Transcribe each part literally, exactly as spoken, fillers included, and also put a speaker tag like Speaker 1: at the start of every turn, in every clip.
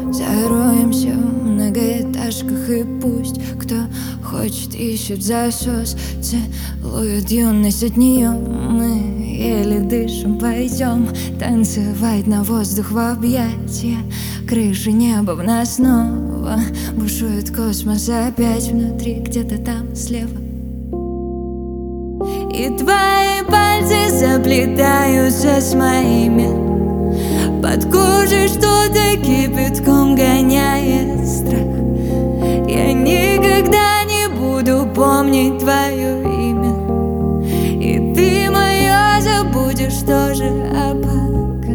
Speaker 1: Зароемся в многоэтажках, и пусть кто хочет ищет засос, целует юность от нее. Мы еле дышим, пойдем танцевать на воздух в объятия. Крыши неба в нас снова бушует космос опять внутри, где-то там слева. И твои пальцы заплетаются с моими. Под кожей что-то кипятком гоняет страх. Я никогда не буду помнить твое имя, и ты мое забудешь тоже, а пока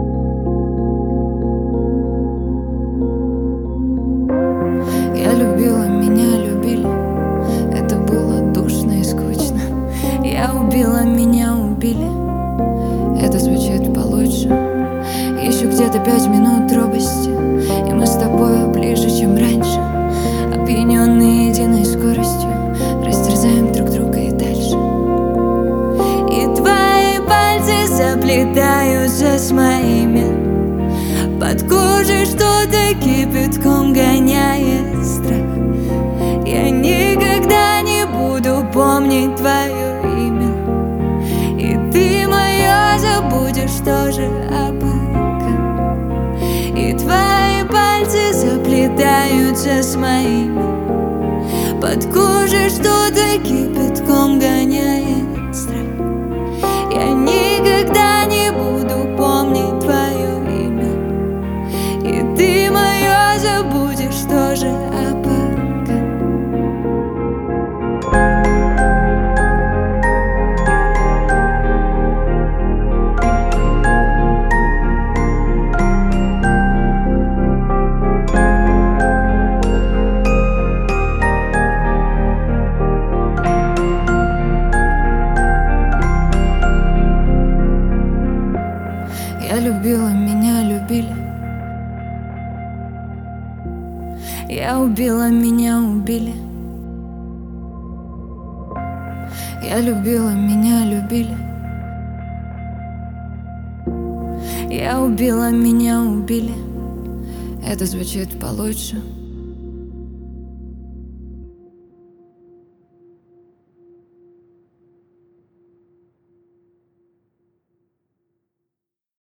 Speaker 1: я любила, меня любили. Это было душно и скучно. Я убила, меня убили. Это звучит получше. Еще где-то пять минут робости, и мы с тобой ближе, чем раньше. Опьяненные единой скоростью растерзаем друг друга и дальше. И твои пальцы заплетаются с моими. Под кожей что-то кипятком гоняет страх. Я никогда не буду помнить твое имя, и ты мое забудешь тоже, а пока. И твои пальцы заплетаются с моими. Под кожей что-то кипятком гоняет страх. Я никогда не буду помнить твое имя, и ты мое забудешь тоже, а пока. Я любила, меня любили. Я убила, меня убили. Я любила, меня любили. Я убила, меня убили. Это звучит получше.